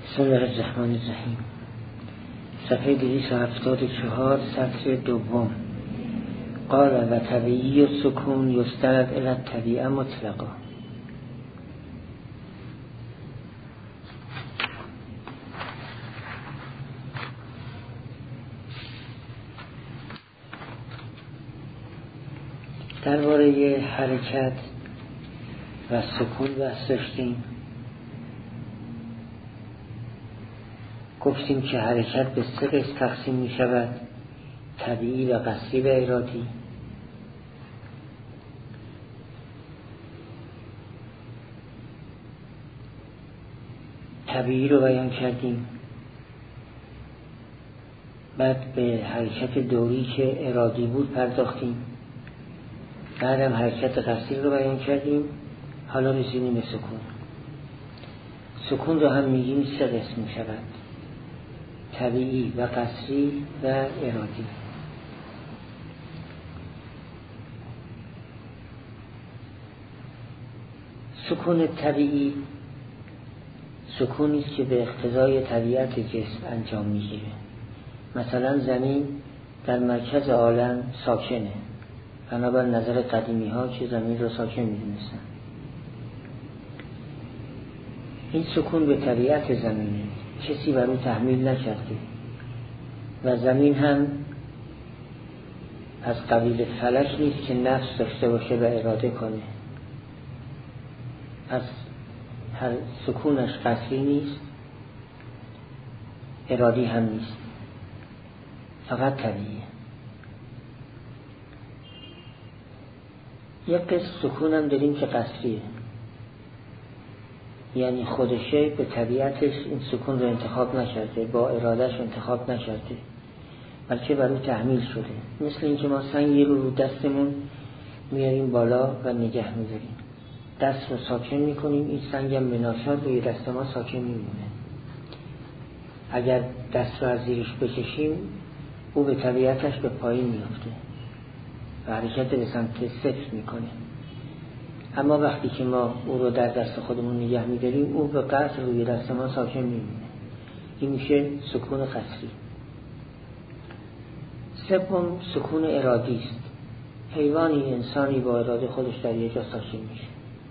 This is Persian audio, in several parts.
بسم الله الرحمن الرحیم. صفحه 274 سطر دوم. قال و طبیعی السکون یستند الی الطبیعه مطلقا. درباره حرکت و سکون بحث داشتیم. گفتیم که حرکت به سه قسم تقسیم می شود: طبیعی و قصدی و ارادی. طبیعی رو بیان کردیم، بعد به حرکت دوری که ارادی بود پرداختیم، بعدم حرکت قصدی رو بیان کردیم. حالا رسیدیم به سکون. سکون رو هم میگیم سه قسم می شود: طبیعی و قصری و ارادی. سکون طبیعی سکونی است که به اقتضای طبیعت جسم انجام میگیره. مثلا زمین در مرکز عالم ساکنه، بنابر نظر قدیمی ها که زمین رو ساکن میدونستن. این سکون به طبیعت زمینه، کسی بر او تحمیل نکرده و زمین هم از قبیل فلک نیست که نفس داشته باشه و اراده کنه. از هر سکونش قصری نیست، ارادی هم نیست، فقط طبیعیه. یک قسم سکون هم داریم که قصریه، یعنی خودشه به طبیعتش این سکون رو انتخاب نکرده، با ارادش انتخاب نکرده، بلکه بر او تحمیل شده. مثل اینکه ما سنگی رو دستمون میاریم بالا و نگه میذاریم، دست رو ساکن میکنیم، این سنگ هم بناچار روی دست ما ساکن میمونه. اگر دست رو از زیرش بکشیم او به طبیعتش به پایین میفته و حرکت به سمت صفر میکنه. اما وقتی که ما او رو در دست خودمون نگه میداریم او به قصر روی دست ما ساکن میمونه. این میشه سکون قصری. سوم سکون ارادی است. حیوانی انسانی با اراده خودش در یک جا ساکن میشه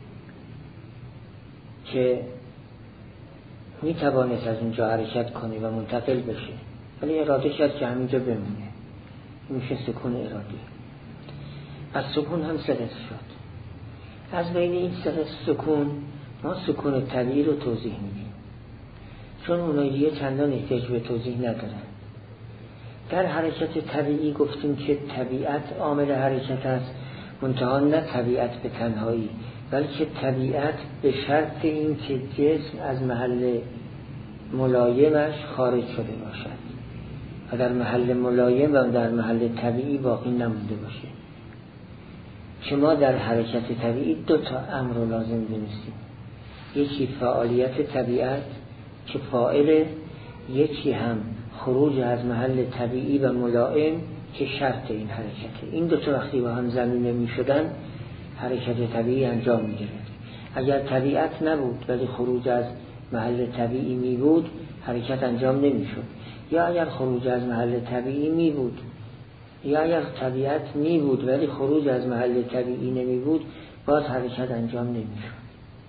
که میتوانست از اونجا حرکت کنه و منتقل بشه، ولی اراده کرد که همینجا بمونه. این میشه سکون ارادی. از سکون هم سه قسم شد. از بین این سه قسم سکون ما سکون طبیعی رو توضیح میدیم، چون اونایی دیگه چندان احتیاج به توضیح ندارن. در حرکت طبیعی گفتیم که طبیعت عامل حرکت است، منتها نه طبیعت به تنهایی، بلکه طبیعت به شرط این که جسم از محل ملایمش خارج شده باشد و در محل ملایم و در محل طبیعی باقی نمونده باشه. که ما در حرکت طبیعی دو تا امر رو لازم دونستیم: یکی فعالیت طبیعت که فاعل، یکی هم خروج از محل طبیعی و ملائم که شرط این حرکته. این دو تا وقتی با هم ضمیمه می شدن حرکت طبیعی انجام می گرفت. اگر طبیعت نبود ولی خروج از محل طبیعی می بود حرکت انجام نمی شد، یا اگر خروج از محل طبیعی می بود، یا اگر طبیعت می بود ولی خروج از محل طبیعی نمی بود، باز حرکت انجام نمی شد.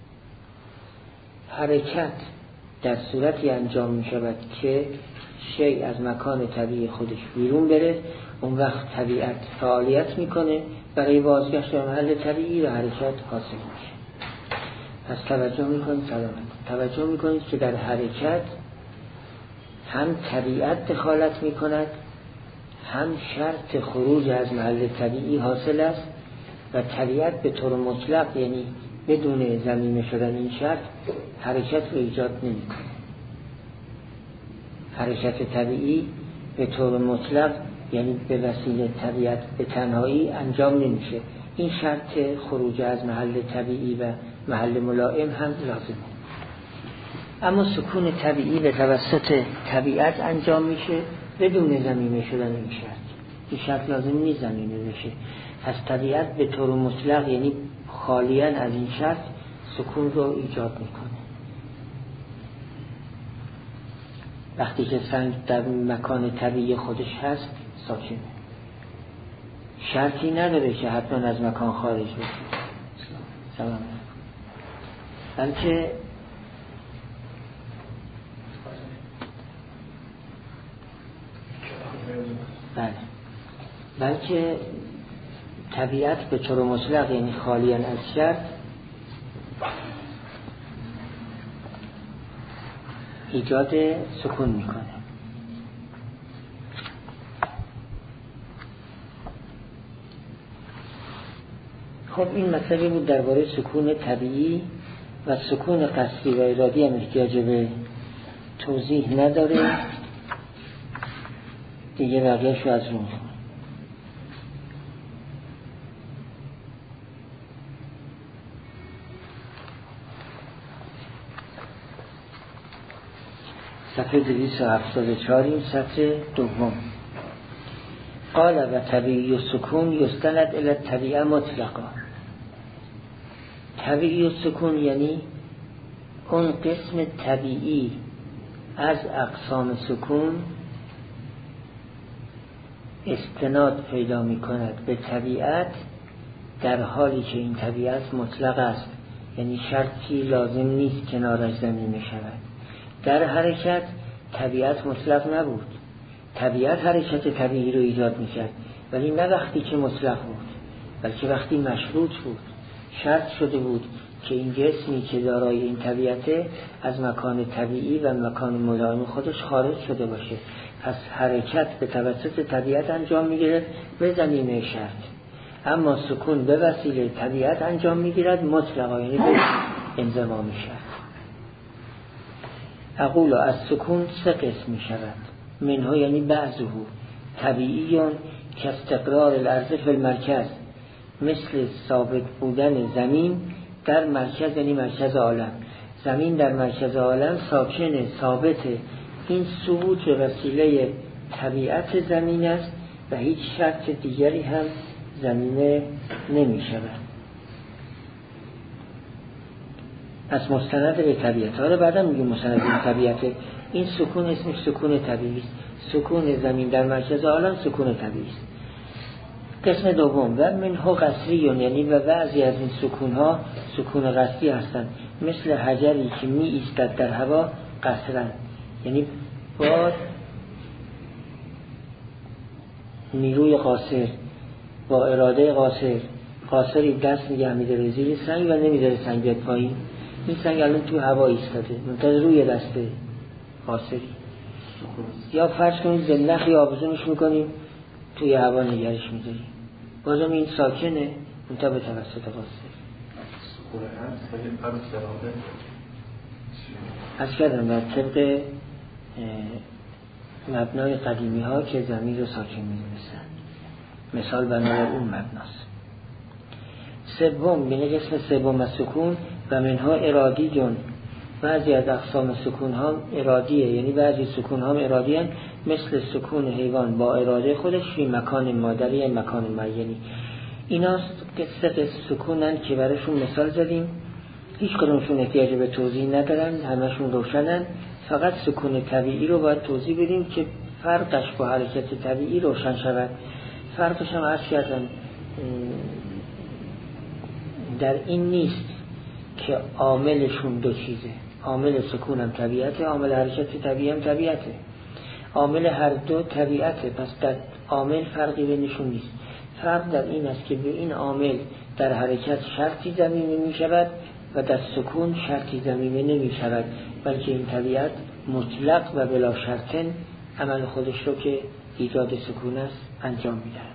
حرکت در صورتی انجام می شود که شیء از مکان طبیعی خودش بیرون بره، اون وقت طبیعت فعالیت میکنه برای بازگشت به محل طبیعی و حرکت حاصل میشه. پس توجه میکنید که در حرکت هم طبیعت دخالت میکند، هم شرط خروج از محل طبیعی حاصل است و طبیعت به طور مطلق، یعنی بدون ضمیمه شدن این شرط، حرکت رو ایجاد نمیکنه. حرکت طبیعی به طور مطلق، یعنی به وسیله طبیعت به تنهایی انجام نمیشه. این شرط خروج از محل طبیعی و محل ملائم هم لازمه. اما سکون طبیعی به توسط طبیعت انجام میشه بدون ضمیمه شدن این شرط. این شرط لازم نیست ضمیمه بشه. پس طبیعت به طور مطلق، یعنی خالیاً از این شرط، سکون رو ایجاد میکنه. وقتی که سنگ در مکان طبیعی خودش هست ساکنه، شرطی نداره که حتما از مکان خارج بشه. سلام. بلکه طبیعت به طور مطلق، یعنی خالیاً از شرط، ایجاد سکون میکنه. خب این مسئله بود درباره سکون طبیعی و سکون قصدی و ارادی هم احتیاج به توضیح نداره دیگه، بقیه‌شو از اون. صفحه 274 این سطر دوم. قال و طبیعی و سکون یستند الی الطبیعه مطلقا. طبیعی و سکون یعنی اون قسم طبیعی از اقسام سکون استناد پیدا می کند به طبیعت در حالی که این طبیعت مطلق است، یعنی شرطی لازم نیست کنارش زمینه شود. در حرکت طبیعت مطلق نبود، طبیعت حرکت طبیعی رو ایجاد می کرد، ولی نه وقتی که مطلق بود، بلکه وقتی مشروط بود، شرط شده بود که این جسمی که دارای این طبیعته از مکان طبیعی و مکان ملائم خودش خارج شده باشه، پس حرکت به توسط طبیعت انجام میگیرد به زمینه شرط. اما سکون به وسیله طبیعت انجام میگیرد مطلقا، یعنی به انضمام شرط. اقول از سکون سه قسم می شود. منها یعنی بعضه طبیعیون که استقرار الارض فی المرکز، مثل ثابت بودن زمین در مرکز، یعنی مرکز عالم. زمین در مرکز عالم ساکنه، ثابته. این ثبوت به وسیله طبیعت زمین است و هیچ شرط دیگری هم زمینه نمی شود. از مستند به طبیعت. حالا بعدا میگیم مستند به طبیعت. این سکون اسمش سکون طبیعی است. سکون زمین در مرکز عالم سکون طبیعی است. قسم دوم و منها قصریون، یعنی و بعضی از این سکون ها سکون قصری هستند، مثل حجری که می ایستد در هوا قصرا، یعنی با نیروی قاصر، با اراده قاصری دست نگه می‌داره زیر سنگ و نمی‌ذاره سنگ بیاد پایین. این سنگ الان تو هوا ایستاده، منتظر روی دسته قاصری. یا فرض کنید زنخی آبزونش میکنیم توی هوا نگرش می‌داریم، بازم این ساکنه منتظر به توسط قاصر. از کردم در طبق مبنای قدیمی ها که زمین رو ساکن می‌دونستن، مثال بنای اون مبناست. سوم، یعنی قسم سوم از سکون و منها ارادی جون، بعضی از اقسام سکون ها ارادیه، یعنی بعضی سکون ها ارادی هن، مثل سکون حیوان با اراده خودش فی مکان مادری مکان معینی. ایناست قصه سکونن که براشون مثال زدیم، هیچ کدومشون احتیاج به توضیح ندارن، همشون روشنن. فقط سکون طبیعی رو باید توضیح بدیم که فرقش با حرکت طبیعی روشن شود. فرقش هم عرض کردم در این نیست که عاملشون دو چیزه، عامل سکون هم طبیعته، عامل حرکت طبیعی هم طبیعته، عامل هر دو طبیعته، پس در عامل فرقی بینشون نیست. فرق در این است که به این عامل در حرکت شرطی ضمیمه می شود و در سکون شرطی ضمیمه نمی شود، بلکه این طبیعت مطلق و بلا شرطن عمل خودش رو که ایجاد سکون است انجام می دهد.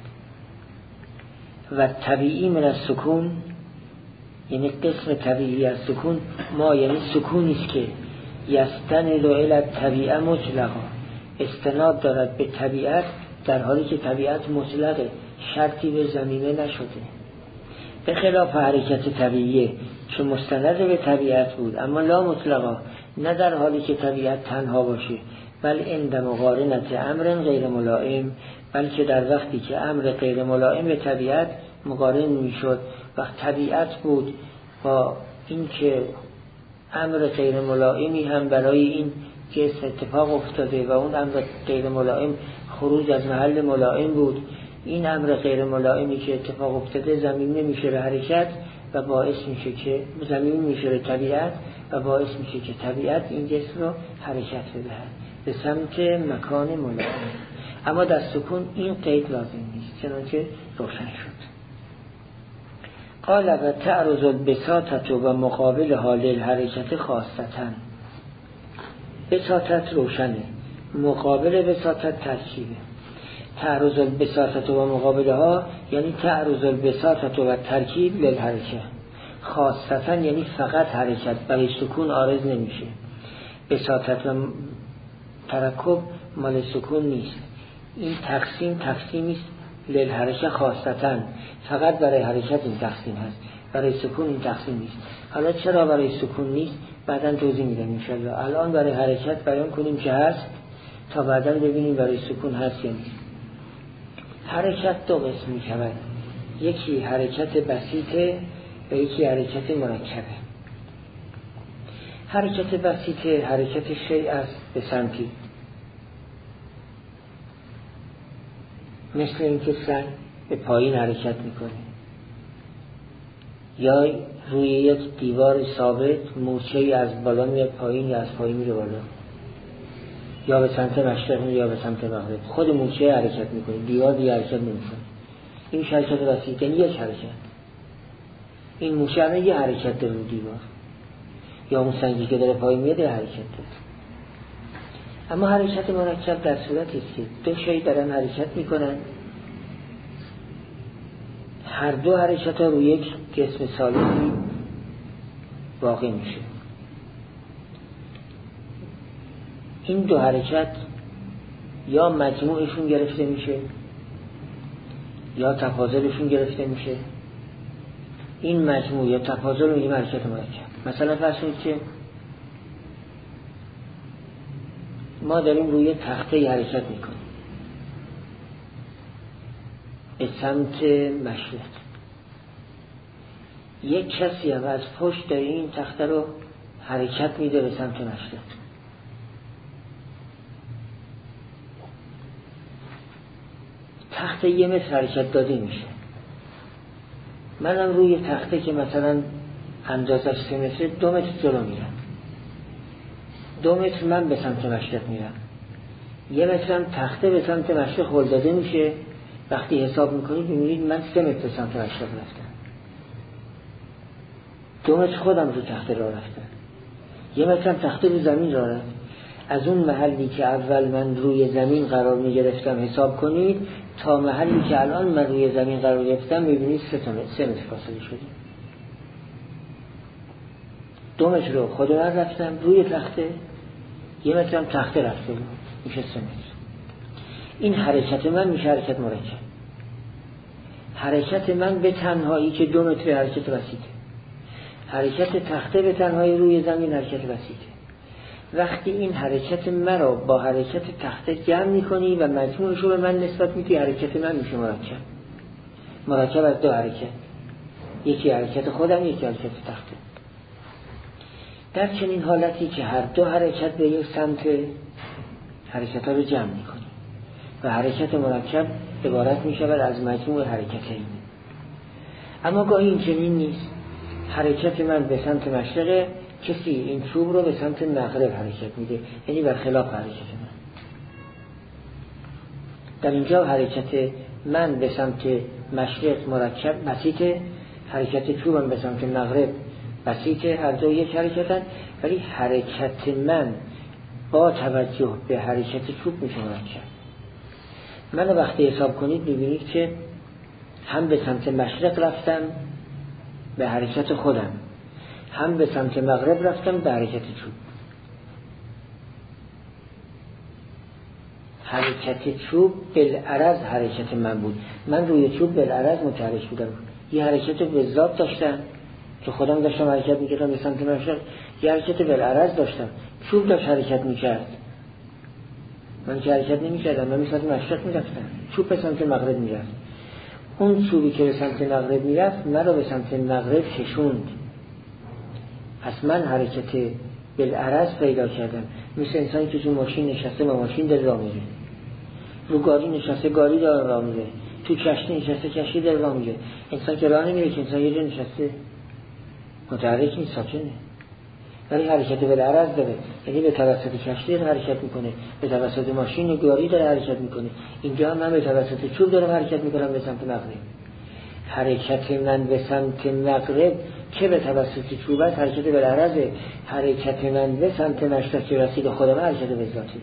و طبیعی من از سکون، یعنی قسم طبیعی از سکون ما، یعنی سکونی است که یستند الی طبیعه مطلقا، استناد دارد به طبیعت در حالی که طبیعت مطلقه، شرطی به زمینه نشده. به خلاف حرکت طبیعیه که مستند به طبیعت بود اما لا مطلقا، نه در حالی که طبیعت تنها باشه، بل عند مقارنت امر غیر ملائم، بلکه در وقتی که امر غیر ملائم به طبیعت مقارن میشد، وقت طبیعت بود با این که امر غیر ملائمی هم برای این جسم اتفاق افتاده و اون امر غیر ملائم خروج از محل ملائم بود، این امر غیر ملائمی که اتفاق افتاده زمین میشه به حرکت و باعث میشه که زمین میشه به طبیعت و باعث میشه که طبیعت این جسم رو حرکت بدهد به سمت مکان ملائم. اما در سکون این قید لازم نیست، چنانچه روشن شد. قال و تعرض البساطة و مقابل حال الحرکت خاصتاً. بساطت روشنه، مقابل بساطت ترکیبه. تعرض البساطة و مقابلها یعنی تعرض البساطة و ترکیب للحرکت خاصتاً، یعنی فقط حرکت، برای سکون عارض نمیشه. بساطت و ترکب مال سکون نیست. این تقسیمی است للحرکت خاصتاً، فقط برای حرکت این تقسیم هست، برای سکون این تقسیم نیست. حالا چرا برای سکون نیست بعداً توضیح میدم انشالله. الان برای حرکت بیان کنیم که هست تا بعداً ببینیم برای سکون هست یا نیست. حرکت دو قسم می شود، یکی حرکت بسیطه و یکی حرکت مرکبه. حرکت بسیطه حرکت شیء است به سمتی، مثل اینکه سنگ به پایین حرکت میکنه یا روی یک دیوار ثابت مورچه‌ای از بالا میاد پایین یا از پایین میره بالا، یا به سمت مشرق یا به سمت مغرب. خود مورچه حرکت میکنه، دیوار دیگه حرکت نمیکنه. این حرکت بسیطه، یعنی یک حرکت. این مورچه یه حرکت داره رو دیوار، یا اون سنگی که داره پایین میاد حرکت داره. اما حرکت مرکب در صورتی است که دو شی دارن حرکت میکنن، هر دو حرکت ها روی یک جسم سالمی واقع میشه. این دو حرکت یا مجموعشون گرفته میشه یا تفاضلشون گرفته میشه. این مجموع یا تفاضل رو میگیم حرکت مرکب. مثلا فرض کنید که ما داریم روی تخته حرکت میکنیم به سمت مشرق، یک کسی هم از پشت داره این تخته رو حرکت میده به سمت مشرق. تخته یه متر حرکت داده میشه، منم روی تخته که مثلا اندازش 3 متر 2 متر جلو میرم، 2 متر من به سمت مشرق میرم، 1 مترم تخته به سمت مشرق هل داده میشه. وقتی حساب میکنید میبینید من 3 متر به سمت مشرق رفتم، 2 متر خودم رو تخته را رفتم، 1 مترم تخته رو زمین را رفت. از اون محلی که اول من روی زمین قرار میگرفتم حساب کنید تا محلی که الان من روی زمین قرار گرفتم میبینید 3 متر فاصله شدیم. 2 متر رو خود من رفتم روی تخته، 1 مترم تخته رفته بود، میشه 3 متر. این حرکت من میشه حرکت مرکب. حرکت من به تنهایی که 2 متر حرکت بسیطه، حرکت تخته به تنهایی روی زمین حرکت بسیطه. وقتی این حرکت من رو با حرکت تخته جمع میکنی و مجموعش رو به من نسبت میدی، حرکت من میشه مرکب. مرکب از 2 حرکت، یکی حرکت خودم یکی حرکت تخته. در چنین حالتی که هر دو حرکت به یک سمت حرکت ها رو جمع میکنی و حرکت مرکب عبارت میشود از مجموع حرکتین. اما گاهی این چنین نیست، حرکت من به سمت مشرق، کسی این چوب رو به سمت مغرب حرکت میده، یعنی برخلاف حرکت من. در اینجا حرکت من به سمت مشرق مرکب بسیطه، حرکت چوبم به سمت مغرب بسیطه، هر دو یک حرکتن، ولی حرکت من با توجه به حرکت چوب میشه مرکب. من وقتی حساب کنید میبینید که هم به سمت مشرق رفتم به حرکت خودم، هم به سمت مغرب رفتم به حرکت چوب. حرکت چوب بالعرض حرکت من بود، من روی چوب بالعرض متحرک بودم. یه حرکت به ذات داشتم که خودم داشتم حرکت میکردم به سمت مشرق، یه حرکت بالعرض داشتم، چوب داشت حرکت میکرد، من که حرکت نمیکردم، من به سمت مشرق میرفتم، چوب به سمت مغرب میرفت. اون چوبی که به سمت مغرب میرفت من رو به سمت مغرب کشوند. پس من حرکت بالعرض پیدا کردم، مثل انسانی که تو ماشین نشسته با ماشین داره راه میره، رو گاری نشسته گاری داره راه میره، تو کشتی نشسته کشتی داره راه میره. انسان که راه نمیره، که انسان یه جا نشسته متحرک نیست، ساکنه، ولی حرکت بالعرض داره، یعنی به توسط کشتی داره حرکت میکنه، به توسط ماشین گاری داره حرکت میکنه. اینجا هم من به توسط چوب دارم حرکت میکنم به سمت مغرب. حرکت من به سمت مغرب که به توسط چوب است حرکت بالعرضه، حرکت من به سمت مشرق که رسید خودم حرکت به ذاتی.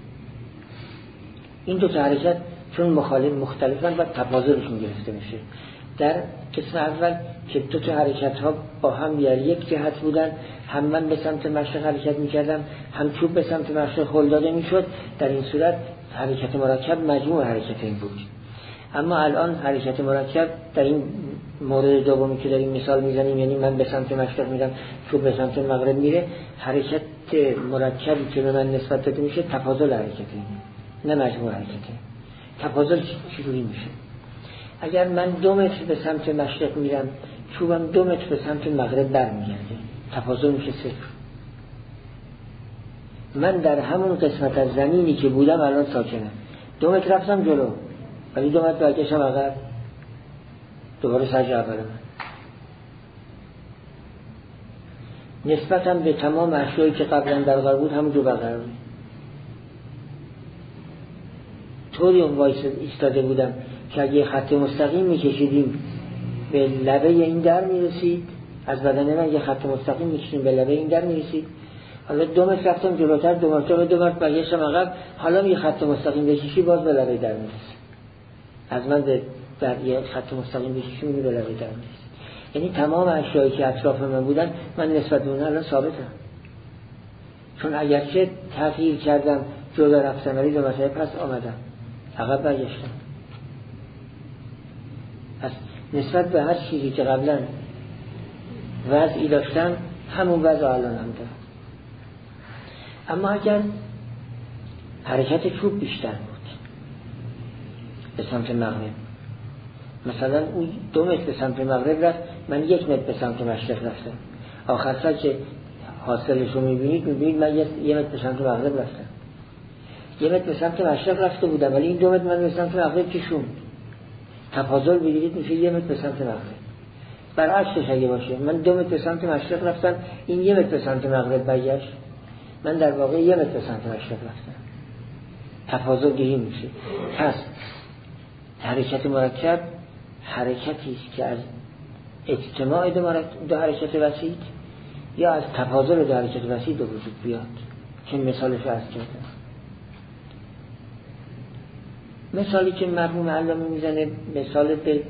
این دو تا حرکت چون مختلفن و تفاضلشون گرفته میشه. در قسم اول که دو تا حرکت ها با هم یک جهت بودن، هم من به سمت مشرق حرکت میکردم، هم چوب به سمت مشرق هل داده میشد، در این صورت حرکت مرکب مجموع حرکت این بود. اما الان حرکت مرکب در این مورد دومی که داریم مثال میزنیم، یعنی من به سمت مشرق میرم، چوب به سمت مغرب میره، حرکت مرکبی که به من نسبت داده میشه تفاضل حرکته، نه مجموع حرکته. تفاضل چجوری میشه؟ اگر من 2 متر به سمت مشرق میرم، چوبم 2 متر به سمت مغرب برمیگرده، تفاضل میشه 0. من در همون قسمت از زمینی که بودم الان ساکنم، 2 متر رفتم جلو، ولی 2 متر برگشتم عقب، دوباره سر اول من. نسبتم به تمام اشیایی که قبلا در قرار بود همونجا برقرار بود. طوری اون وایس ایستاده بودم که اگه خط مستقیم میکشیدیم به لبه این در میرسید، از بدن من یه خط مستقیم میکشیدیم به لبه این در میرسید. حالا 2 متر رفتم جلوتر، 2 متر برگشتم عقب، حالا یه خط مستقیم بکشی باز به لبه در میرسید. از من در یه خط مستقیم بکشی میگه به لبه در میرسید. یعنی تمام اشیایی که اطراف من بودن من نسبت به اونها الان ثابتم، چون اگرچه تغییر کردم جلو رفتم ولی 2 متر پس آمدم عقب برگشتم. پس نسبت به هر چیزی که قبلا وضعی داشتم همون وضع الان هم دارم. اما اگر حرکت چوب بیشتر بود به سمت مغرب، مثلا اون 2 متر به سمت مغرب رفت، من 1 متر به سمت مشرق رفتم، آخر سر که حاصلش رو میبینید من 1 متر به سمت مغرب رفتم. 1 متر به سمت مشرق رفته بودم ولی این 2 متر من به سمت مغرب کشوند. تفاضل بگیرید میشه 1 متر به سمت مغرب. برعکسش اگه باشه، من 2 متر به سمت مشرق رفتم، این 1 متر به سمت مغرب برگشت، من در واقع 1 متر به سمت مشرق رفتم. تفاضل گیری میشه. پس حرکت مرکب حرکتی است که از اجتماع دو حرکت وسیط یا از تفاضل دو حرکت وسیط به وجود بیاد که مثالش عرض کردم. مثالی که مرحوم علامه میزنه مثال به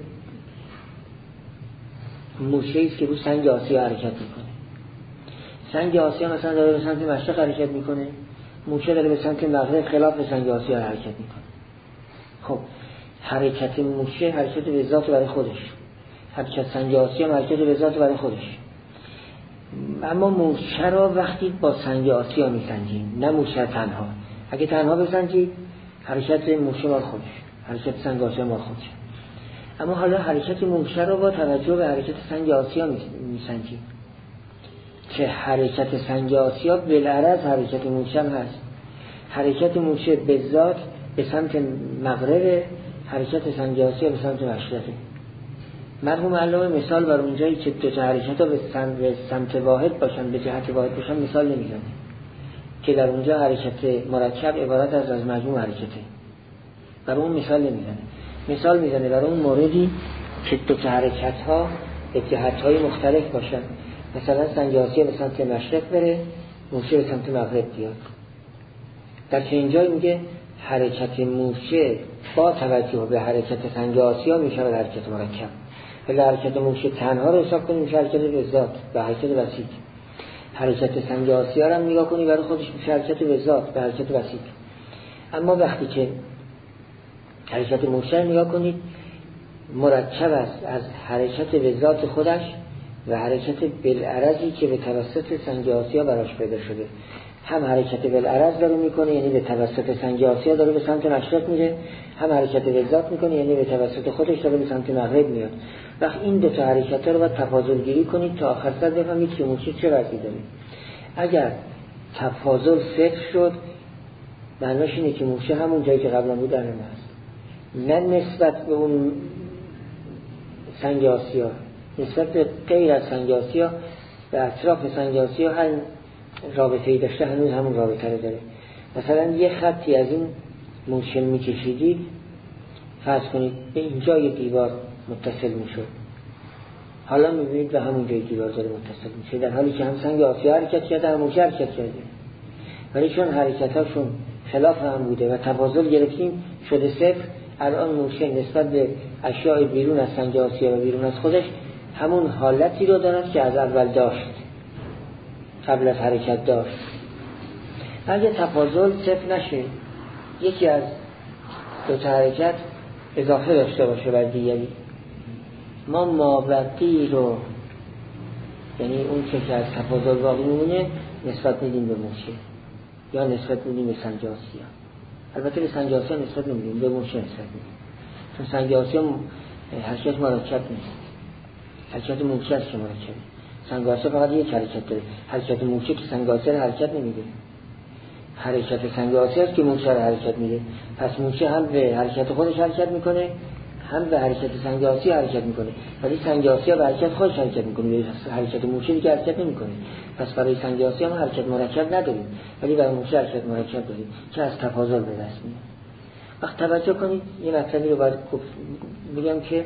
موشه‌ای است که رو سنگ آسیا حرکت میکنه. سنگ آسیا مثلا داره به سمت مشرق حرکت میکنه، موشه داره به سمت مغرب خلاف سنگ آسیا حرکت میکنه. خب حرکت موشه حرکت به ذات برای خودش، حرکت سنگ آسیا حرکت به ذات برای خودش. اما موشه را وقتی با سنگ آسیا میسنجیم، نه موشه تنها. اگه تنها بسنجید حرکت موشه مال خودش، حرکت سنگ آسیا مال خودش. اما حالا حرکت موشه را با توجه به حرکت سنگ آسیا میسنجیم که حرکت سنگ آسیا بالعرض حرکت موشه هم هست. حرکت موشه به ذات به سمت مغرب، حرکت سنگ آسیا به سمت مشرقه. مرحوم علامه مثال بر اونجایی که دو تا حرکت ها به سمت واحد باشن، به جهت واحد باشن مثال نمیزنه، که در اونجا حرکت مرکب عبارت از مجموع حرکته، برای اون مثال نمیزنه. مثال میزنه برای اون موردی که دو تا حرکت ها به جهت های مختلف باشن، مثلا سنگ آسیا به سمت مشرق بره، موشه به سمت مغرب بیاد. در چنین جایی میگه حرکت موشه با توجه به حرکت سنگ آسیا میشه حرکت مرکب، ولی حرکت موشه تنها رو حساب کنیم میشه حرکت به ذات به حرکت وسیط. حرکت سنگ آسیا رو هم نگاه کنی برای خودش میشه حرکت به ذات به حرکت وسیط. اما وقتی که حرکت موشه نگاه کنید مرکب است از حرکت به ذات خودش و حرکت بالعرضی که به توسط سنگ آسیا براش پیدا شده. هم حرکت بالعرض داره میکنه یعنی به توسط سنگ آسیا داره به سمت مشرق میره، هم حرکت به ذات میکنه یعنی به توسط خودش داره به سمت مغرب میاد. وقت این دو تا حرکت رو باید تفاضل گیری کنید تا آخر سر بفهمید که موشه چه وضعی داره. اگر تفاضل صفر شد، معناش اینه که موشه همون جایی که قبلا بود الان هست، نه نسبت به اون سنگ آسیا، نسبت به غیر از سنگ آسیا و اطراف سنگ آسیا هر رابطه‌ای داشته هنوز همون رابطه رو داره. مثلا یه خطی از این موشه میکشیدید، فرض کنید به اینجا یه دیوار متصل میشد، حالا میبینید به همون جای دیوار داره متصل میشه، در حالی که هم سنگ آسیا حرکت کرده هم موشه حرکت کرده، ولی چون حرکتاشون خلاف هم بوده و تفاضل گرفتیم شده صفر. الان موشه نسبت به اشیاء بیرون از سنگ آسیا و بیرون از خودش همون حالتی رو دارد که از اول داشت، قبل از حرکت داشت. اگه تفاضل صفر نشه، یکی از دو تا حرکت اضافه داشته باشه بر دیگری، ما مابقی رو، یعنی اون که از تفاضل باقی میمونه، نسبت میدیم به موشه یا نسبت میدیم به سنگ آسیا. البته به سنگ آسیا نسبت نمیدیم، به موشه نسبت میدیم، چون سنگ آسیا حرکت مرکب نیست، حرکت موشه است که مرکبه. سنگ آسیا فقط یک حرکت داره، حرکت موشه که سنگ آسیا حرکت نمیده، حرکت سنگ آسیا است که موشه رو حرکت میده. پس موشه هم به حرکت خودش حرکت میکنه، هم به حرکت سنگ آسیا حرکت میکنه، ولی سنگ آسیا به حرکت خودش حرکت میکنه، حرکت موشه دیگه حرکت نمیکنه. پس برای سنگ آسیا ما حرکت مرکب نداریم، ولی برای موشه حرکت مرکب داریم که از تفاضل به دست میاد. وقت توجه کنید، یه مطلبی رو باید بگم که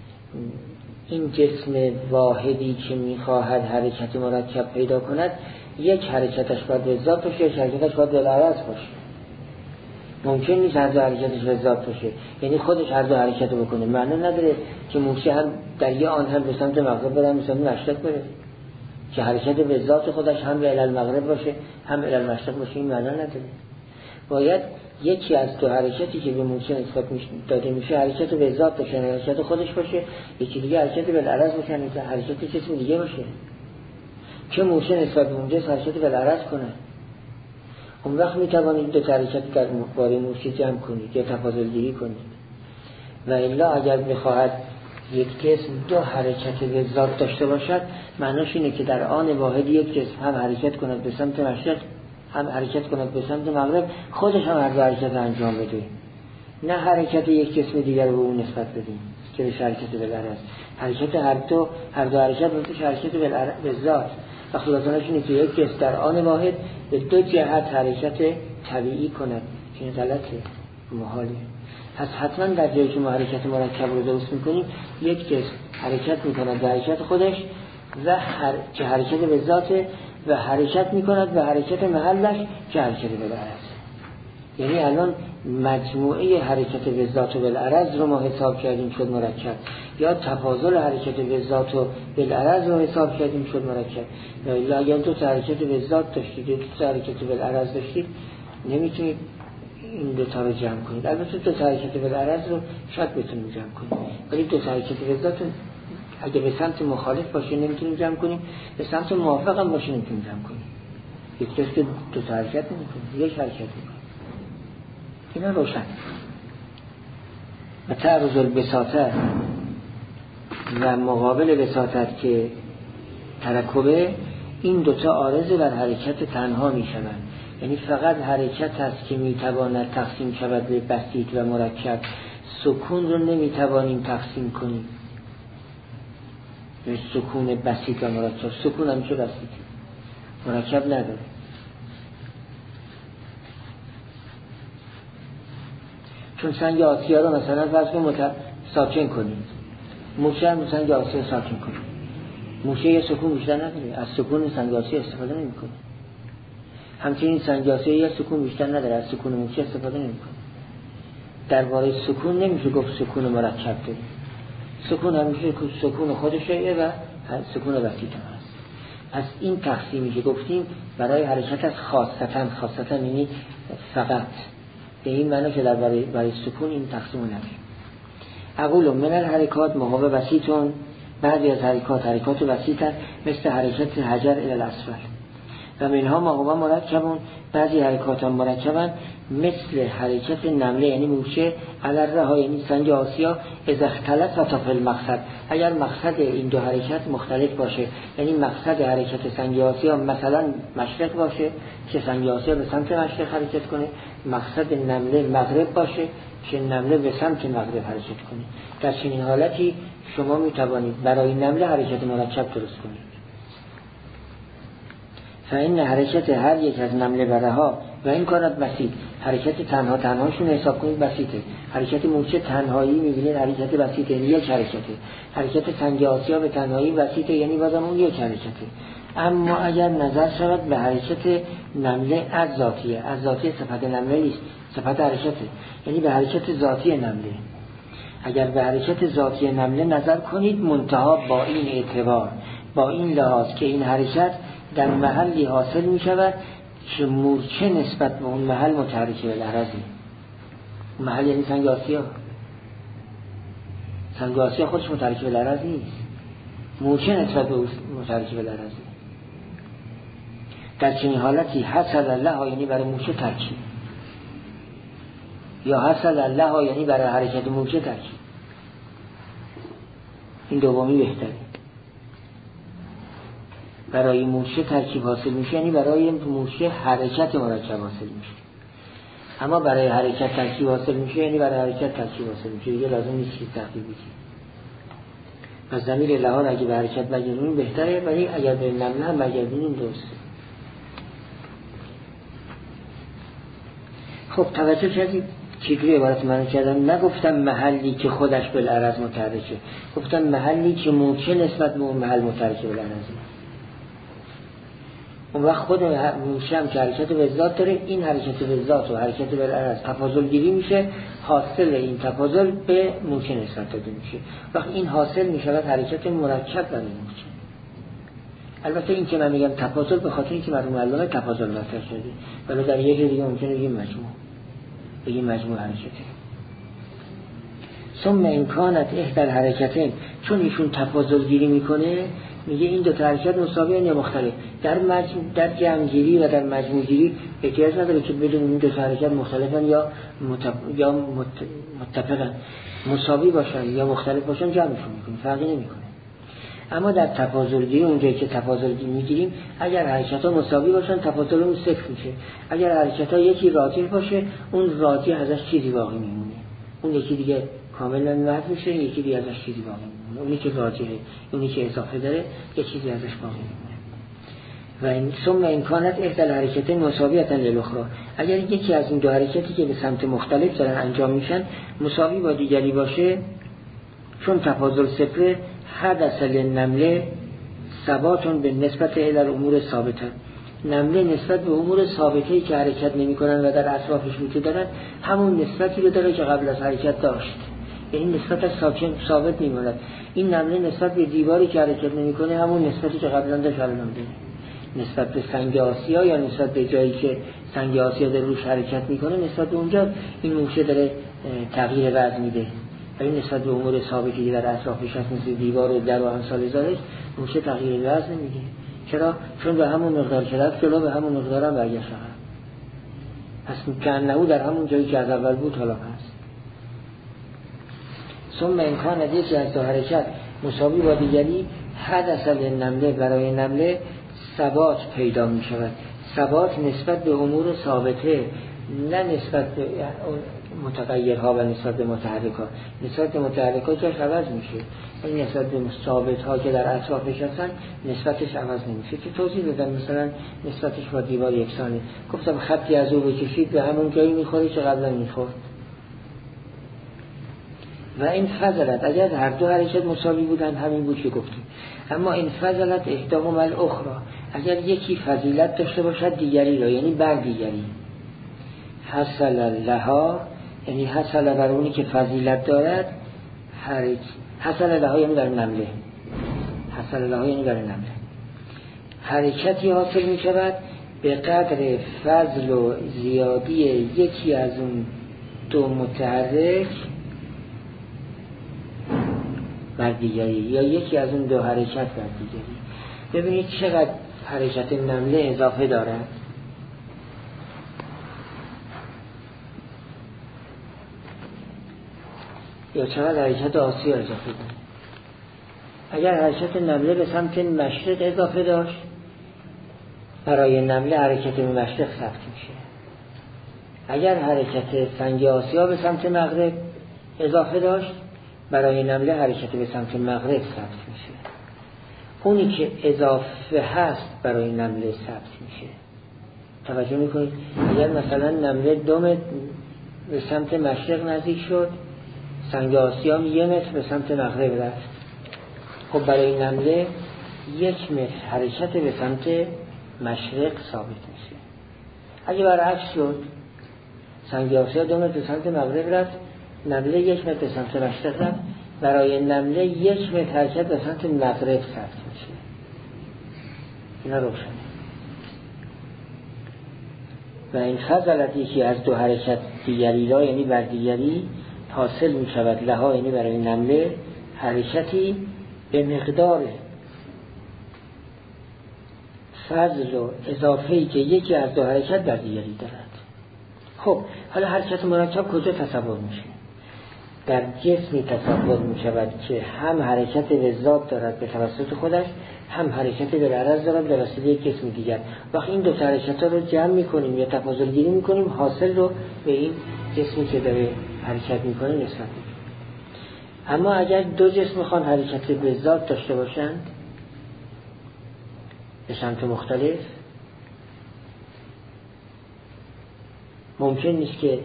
این جسم واحدی که میخواهد حرکت مرکب پیدا کند، یک حرکتش باید به ذات باشه، یک حرکتش باید به العرض باشه. ممکن نیست هر دو حرکتش به ذات باشه، یعنی خودش هر دو حرکت رو بکنه. معنی نداره که موشه هم در یه آن هم به سمت مغرب بره، هم به سمت مشرق بره، که حرکت به ذات خودش هم به المغرب باشه هم به المشرق باشه. این معنی نداره. باید یکی از دو حرکتی که به موشه نسبت داده میشه حرکت به ذات باشه، حرکت خودش باشه، یکی دیگه حرکت به العرض باشه، حرکت جسم دیگه باشه، که موشه نسبت به اون جسم حرکت به العرض کنه. اون وقت میتوانید دو حرکت در باره موشه جمع کنید یا تفاضل گیری کنید. و الا اگر بخواهد یک جسم دو حرکت به ذات داشته باشد، معناش اینه که در آن واحد یک جسم هم حرکت کند به سمت مشرق، هم حرکت کند به سمت مغرب، خودش هم هر دو حرکت انجام بده، نه حرکت یک جسم دیگر رو به اون نسبت بدیم که به حرکت بالعرض. حرکت هر دو حرکت بودش حرکت به ذات. و خلاصانش اینه که یک جسم در آن واحد به دو جهت حرکت طبیعی کند، که این غلطه، محاله. پس حتما در جایی که ما حرکت مرکب رو درست میکنیم، یک جسم حرکت میکند به حرکت خودش و که حرکت به ذاته، و حرکت میکند به حرکت محلش که حرکت بالعرض. یعنی الان مجموعه حرکت به ذات و بالعرض رو ما حساب کردیم شد مرکب، یا تفاضل حرکت به ذات و بالعرض رو حساب کردیم شد مرکب. یا اگر دو تا حرکت به ذات داشتید، دو تا حرکت بالعرض داشتید، نمیتونید این دو تا رو جمع کنید. البته دو تا حرکت بالعرض رو شاید بتونیم جمع کنیم، ولی دو تا حرکت به ذات اگه به سمت مخالف باشه نمیتونیم جمع کنیم، به سمت موافق هم باشه نمیتونیم جمع کنیم. یک کس که دو تا حرکت نمیکنه، یک حرکت میکنه. اینا روشن. و تعرض البساطه و مقابل بساطت که ترکبه، این دوتا عارض بر حرکت تنها می شوند. یعنی فقط حرکت است که می تواند تقسیم شود به بسیط و مرکب. سکون رو نمی توانیم تقسیم کنیم به سکون بسیط و مرکب. سکون هم چه بسیط، مرکب نداره. چون سنگ آسیا رو مثلا فرض کن ساکن کنید، موشه هم سنگ آسیا ساکن کنید، موشه یه سکون بیشتر نداره، از سکون سنگ آسیا استفاده نمی کنه. همچنین سنگ آسیا یه سکون بیشتر نداره، از سکون موشه استفاده نمی کنه. درباره سکون نمیشه گفت سکون مرکب داره. سکون همیشه سکون خودشه و سکون بسیط هم هست. پس این تقسیمی که گفتیم برای حرکت از خاصتا یعنی فقط، به این معنی که برای سکون این تقسیم نمیم. اقول من الحرکات مقابل بسیطون، بعضی از حرکات وسیط هست، مثل حرکت حجر الی الاسفل، و منها ما هو مرکبون، بعضی حرکات هم مرکبن، مثل حرکت نمله یعنی موشه علرها یعنی سنگ آسیا، اذا اختلط و تا فی المقصد، اگر مقصد این دو حرکت مختلف باشه، یعنی مقصد حرکت سنگ آسیا مثلا مشرق باشه که سنگ آسیا به سمت مشرق حرکت کنه، مقصد نمله مغرب باشه که نمله به سمت مغرب حرکت کنه. در چنین حالتی شما می توانید برای نمله حرکت مرکب درست کنید. فإن حرکت هر یک از نمله برها و این کارت بسیط، حرکت تنهاشون حساب کنید بسیطه، حرکت موشه تنهایی میبینید حرکت بسیطه یعنی یک حرکته، حرکت سنگ آسیا به تنهایی بسیطه یعنی بازم اون یک حرکته. اما اگر نظر شود به حرکت نمله از ذاتیه، از ذاتی صفت نمله نیست، صفت حرکته، یعنی به حرکت ذاتی نمله، اگر به حرکت ذاتی نمله نظر کنید منتها با این اعتبار، با این لحاظ که این حرکت در محلی حاصل می شود که مورچه نسبت به اون محل متحرکه بالعرضی. محل یعنی سنگ آسیا، سنگ آسیا خودش متحرکه بالعرض نیست، مورچه نسبت به اون متحرکه بالعرضی. در چنین حالتی حصل الله یعنی برای مورچه ترکیب، یا حصل الله یعنی برای حرکت مورچه ترکیب. این دومی بهتره، برای موشه ترکیب حاصل میشه یعنی برای موشه حرکت مرکب حاصل میشه، اما برای حرکت ترکیب حاصل میشه یعنی برای حرکت ترکیب حاصل میشه، دیگه لازم نیست که ترکیب بشه. پس ضمیر لحاظ اگه به حرکت بگردونیم بهتره، ولی اگر به نمله هم بگردونیم درسته. خب توجه کردید چجوری عبارت من کردم؟ نگفتم محلی که خودش بالعرض متحرکه، گفتم محلی که موشه نسبت به اون محل متحرکه بالعرضه. اون وقت خود موشه هم که حرکت به ذات داره، این حرکت به ذات و حرکت به العرض تفاضل گیری میشه، حاصل این تفاضل به موشه نسبت داده میشه. وقت این حاصل میشود حرکت مرکب برای موشه. البته این که من میگم تفاضل به خاطر اینکه مرحوم علامه تفاضل مطرح شده، ولی در یه جای دیگه ممکنه بگیم مجموع حرکته. ثم امکانت احدى الحرکتین، چون ایشون تفاضل گیری میکنه میگه این دو تا حرکت مساوی یا مختلف. در جمع‌گیری و در مجموع‌گیری احتیاج نداره که بدون این دو تا حرکت مختلفن یا متفقن، مساوی باشن یا مختلف باشن جمعشون میکنه، فرقی نمیکنه. اما در تفاضل گیری اونجایی که تفاضل میگیریم، اگر حرکت ها مساوی باشن تفاضل اون صفر میشه، اگر حرکت ها یکی راجح باشه اون راجح ازش چیزی باقی میمونه، اون یکی دیگه کاملا محو میشه، یکی دیگه ازش چیزی باقی میمونه، اونی که راجحه اونی که اضافه داره یه چیزی ازش باقی میمونه. و این ثم امکانات احدى الحرکتین مساویة للاخرى، اگر یکی از این دو حرکتی که به سمت مختلف دارن انجام میشن مساوی با دیگری باشه، چون تفاضل صفر، حدث للنمله ثباتون به نسبت الى الامور ثابته، نمله نسبت به امور ثابته‌ای که حرکت نمی‌کنن و در اطرافش وجود دارن همون نسبتی رو داره که قبل از حرکت داشت، یعنی نسبتش ثابت میماند. این نمله نسبت به دیواری که حرکت نمی‌کنه همون نسبتی که قبلا داشت الان داره، نسبت به سنگ آسیا یا نسبت به جایی که سنگ آسیا داره روش حرکت می‌کنه، نسبت به اونجا این موشه داره تغییر وضع میده. این نسبت به امور ثابتی که در اطرافش هست مثل دیوار و در و امثال ذالک موشه تغییر وضع نمیده. چرا؟ چون به همون مقدار که رفت جلو به همون مقدار هم برگشت عقب. پس کأنه در همون جایی که از اول بود حالا هست. ثم امکان یکی از دو حرکت مساوی با دیگری، حدث للنمله، برای نمله ثبات پیدا می شود. ثبات نسبت به امور ثابته، نه نسبت به متغیرها و نسبت به متحرکات. نسبت به متحرکات جاش عوض میشه، این نسبت به ثابت ها که در اطرافش هستن نسبتش عوض نمیشه. که توضیح بدم مثلا نسبتش با دیوار یکسانه، گفتم خطی از او بکشید به همون جایی میخوره که قبلا میخورد. و این فضلت، اگر هر دو حرکت مساوی بودن همین بود که گفتیم، اما این فضلت احداهما الاخرى، اگر یکی فضیلت داشته باشد دیگری را، یعنی بر دیگری، حصل لها، یعنی حصل بر اونی که فضیلت دارد، حصل لها یعنی بر نمله، حصل لها یعنی بر نمله حرکتی حاصل می شود به قدر فضل و زیادی یکی از اون دو متحرک بر دیگری، یا یکی از اون دو حرکت بر دیگری. ببینید چقدر حرکت نمله اضافه دارد یا چقدر حرکت آسیا اضافه دارد. اگر حرکت نمله به سمت مشرق اضافه داشت، برای نمله حرکت به مشرق ثبت میشه. اگر حرکت سنگ آسیا به سمت مغرب اضافه داشت، برای نمله حرکت به سمت مغرب ثبت میشه. اونی که اضافه هست برای نمله ثبت میشه. توجه میکنید؟ اگر مثلا نمله 2 متر به سمت مشرق نزدیک شد، سنگ آسیا 1 متر به سمت مغرب رفت، خب برای نمله 1 متر حرکت به سمت مشرق ثابت میشه. اگه برعکس شد، سنگ آسیا 2 متر به سمت مغرب رفت، نمله 1 متر به سمت مشرق رفت، برای نمله 1 متر حرکت به سمت مغرب ثبت میشه. اینا روشنه. و این فضلت یکی از 2 حرکت دیگری را، یعنی بر دیگری حاصل می شود لها، یعنی برای نمله حرکتی به مقدار فضل و اضافه‌ای که یکی از 2 حرکت بر دیگری دارد. خب حالا حرکت مرکب کجا تصور میشه؟ در جسمی تصور می شود که هم حرکت به ذات دارد به توسط خودش، هم حرکت به العرض دارد به وسیله جسم دیگر. وقتی این 2 حرکت ها رو جمع می کنیم یا تفاضل گیری می کنیم، حاصل رو به این جسمی که داره حرکت می کنه نسبت میدیم. اما اگر 2 جسم میخوان حرکت به ذات داشته باشند به سمت مختلف، ممکن نیست که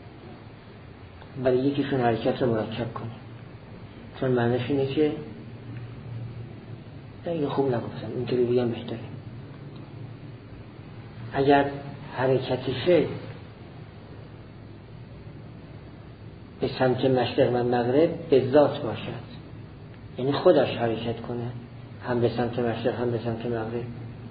برای یکیشون حرکت رو مرکب کنیم، چون معنیش اینه که این خوب نگفتم، اینطوری بگم بهتره. اگر حرکتشه به سمت مشرق و مغرب به ذات باشد، یعنی خودش حرکت کنه هم به سمت مشرق هم به سمت مغرب،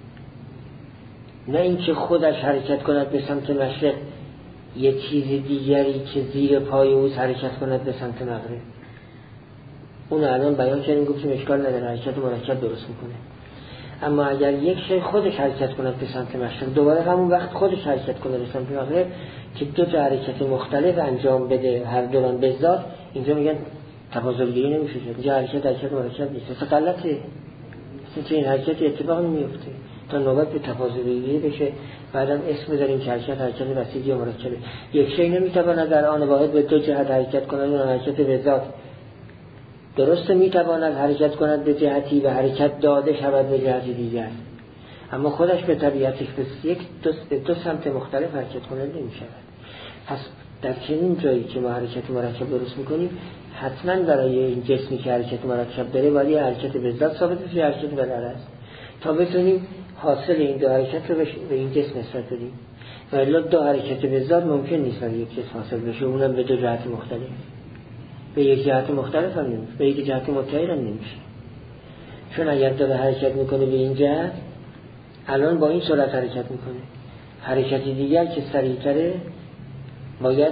نه اینکه خودش حرکت کند به سمت مشرق، یه چیز دیگری که زیر پای او حرکت کند به سمت مغرب. اون الان بیان کردیم، گفتیم اشکال نداره، حرکت مرکب درست میکنه. اما اگر یک شی خودش حرکت کند به سمت مشرق، دوباره همون وقت خودش حرکت کنه به سمت مغرب، که 2 حرکت مختلف انجام بده هر دوران به ذات، اینجا میگن تفاضل گیری نمیشه. اینجا حرکت مرکب نیست، اصلا غلطه، اصلا این حرکت اتفاق نمیفته تا نوبت به تفاضل گیری بشه. بعدم اسم داریم که حرکت وسیع یا مرکبه. یک شی نمیتواند در آن واحد به 2 جهت حرکت کند، اون حرکت به ذات درسته میتواند حرکت کند به جهتی و حرکت داده شود به جهتی دیگر، اما خودش به طبیعتش به 2 سمت مختلف حرکت کننده نمیشود. پس در چنین جایی که ما حرکت مرکب درست میکنیم، حتما برای این جسمی که حرکت مرکب داره باید حرکت به ذات ثابت بشه، حرکت به العرض، تا بتونیم حاصل این 2 حرکت رو به این جسم نسبت بدیم. و الا 2 حرکت به ذات ممکن نیست برای یک جسم حاصل بشه، اونم به 2 جهت مختلف. به یک جهت مختلف هم نمیشه، به یک جهت متحد هم نمیشه. چون اگر داره حرکت میکنه به این جهت، الان با این سرعت حرکت میکنه، حرکتی دیگر که سریعتره باید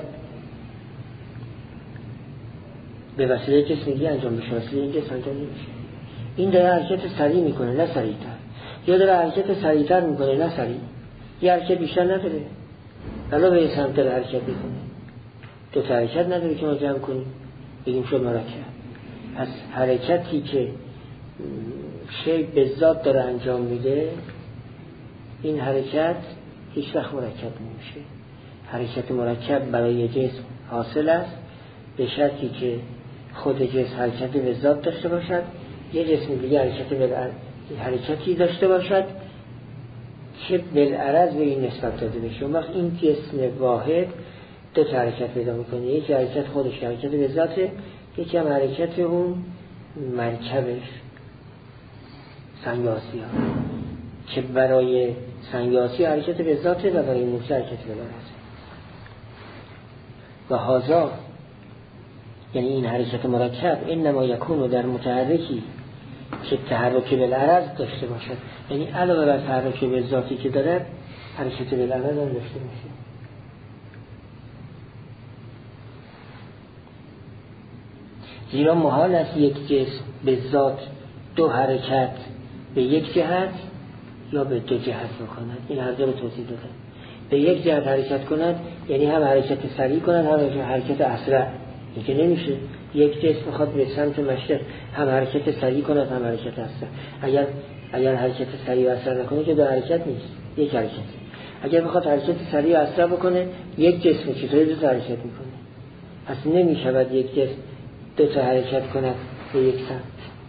به وسیله جسم دیگه انجام بشه، وسیله این جسم انجام نمیشه. این داره حرکت سریع میکنه نه سریعتر، یا داره حرکت سریعتر میکنه نه سریع، یه حرکت بیشتر نداره ولی به این سمت حرکت میکنه. 2 حرکت نداره که ما جمع کنیم بگیم شد مرکب. پس حرکتی که شی به ذات داره انجام میده، این حرکت هیچ وقت مرکب نمیشه. حرکت مرکب برای جسم حاصل است به شرطی که خود جسم حرکت به ذات داشته باشد، یه جسم دیگه حرکتی داشته باشد که بالعرض به این نسبت داده بشه. اون وقت این جسم واحد 2 حرکت پیدا میکنه، یکی حرکت خودش حرکت به ذاته، یکی هم حرکت اون مرکبش سنگ آسیا، که برای سنگ آسیا حرکت به ذاته و برای موسی حرکت به العرض. و هذا یعنی این حرکت مرکب انما یکون در متحرکی که تحرک بالعرض داشته باشد، یعنی علاوه بر تحرک به ذاتی که دارد حرکت بالعرض هم داشته باشه. زیرا محال است یک جسم به ذات 2 حرکت به یک جهت یا به دو جهت بکند. این هر دو رو توضیح دادم. به یک جهت حرکت کند یعنی هم حرکت سریع کند هم حرکت اسرع. این که نمیشه. یک جسم میخواد به سمت مشرق هم حرکت سریع کند هم حرکت اسرع. اگر حرکت سریع و اسرع نکنه که دو حرکت نیست، یک حرکت. اگر بخواد حرکت سریع و اسرع بکنه یک جسم چطوری دو تا حرکت میکنه؟ اصلا نمیشود یک جسم دو تا حرکت کند به یک سمت.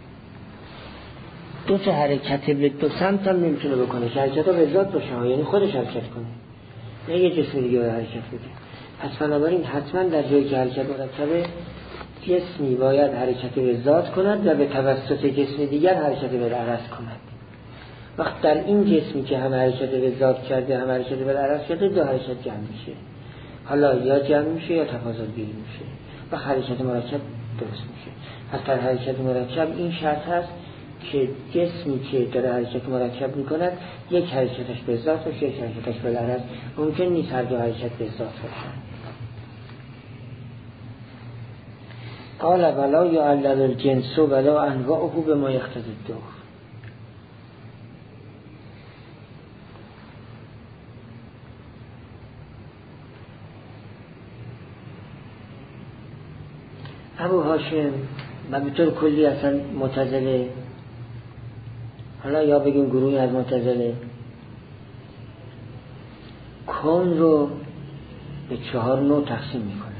دو تا حرکت به دو سمت هم نمیتونه بکنه که حرکت ها به ذات باشه، یعنی خودش حرکت کنه نه یه جسم دیگه رو حرکت بده. پس بنابراین حتما در جایی که حرکت مرکبه جسمی باید حرکت به ذات کند و به توسط جسم دیگر حرکت به عرض کند. وقت در این جسمی که هم حرکت به ذات کرده هم حرکت به عرض کرده دو حرکت جمع میشه. حالا یا جمع میشه یا تفاضل گیری میشه و حرکت مرکب درست میشه. پس در حرکت مرکب این شرط هست که جسمی که داره حرکت مرکب میکند یک حرکتش به ذات باشه یک حرکتش به عرض. ممکن نیست هر دو حرکت به ذات باشن. قال ولا یعلل الجنس ولا انواعه بما یقتضی الدور. ابو هاشم و به طور کلی اصلا معتزله، حالا یا بگیم گروهی از معتزله، کون رو به 4 نوع تقسیم میکنه.